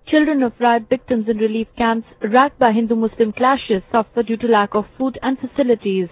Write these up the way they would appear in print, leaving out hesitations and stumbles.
Children of riot victims in relief camps racked by Hindu-Muslim clashes suffer due to lack of food and facilities.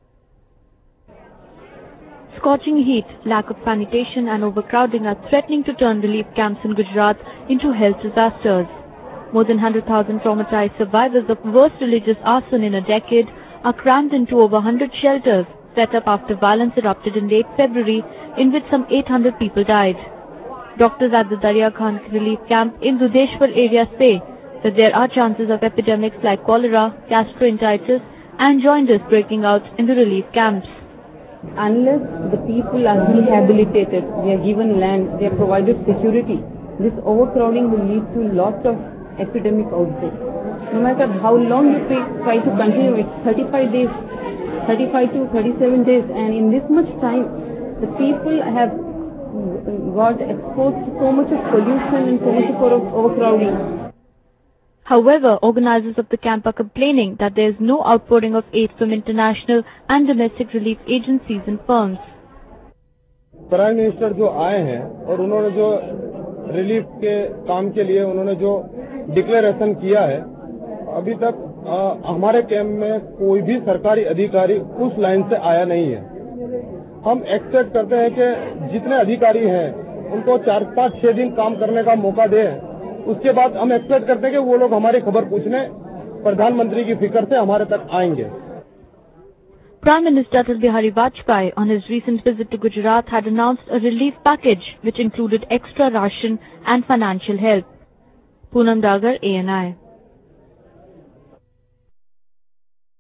Scorching heat, lack of sanitation and overcrowding are threatening to turn relief camps in Gujarat into health disasters. More than 100,000 traumatized survivors of worst religious arson in a decade are crammed into over 100 shelters set up after violence erupted in late February, in which some 800 people died. Doctors at the Darya Khan relief camp in Dudeshwar area say that there are chances of epidemics like cholera, gastroenteritis and jaundice breaking out in the relief camps. Unless the people are rehabilitated, they are given land, they are provided security, this overcrowding will lead to lots of epidemic outbreaks. No matter how long you try to continue it, 35 days, 35 to 37 days, and in this much time, the people have got exposed to so much of pollution and so much of overcrowding. However, organizers of the camp are complaining that there is no outpouring of aid from international and domestic relief agencies and firms. Prime minister जो आए हैं और उन्होंने जो relief के काम के लिए उन्होंने जो डिक्लेरेशन किया है, अभी तक हमारे कैंप में कोई भी सरकारी अधिकारी उस लाइन से आया नहीं है। हम एक्सपेक्ट करते हैं कि जितने अधिकारी हैं उनको 4, 5, 6 दिन काम करने का मौका दें। उसके बाद हम एक्सपेक्ट करते हैं कि वो लोग हमारी खबर पूछने प्रधानमंत्री की फिक्र से हमारे तक आएंगे। Prime Minister Atal Bihari Vajpayee on his recent visit to Gujarat had announced a relief package which included extra ration and financial help. Poonam Dagar, ANI.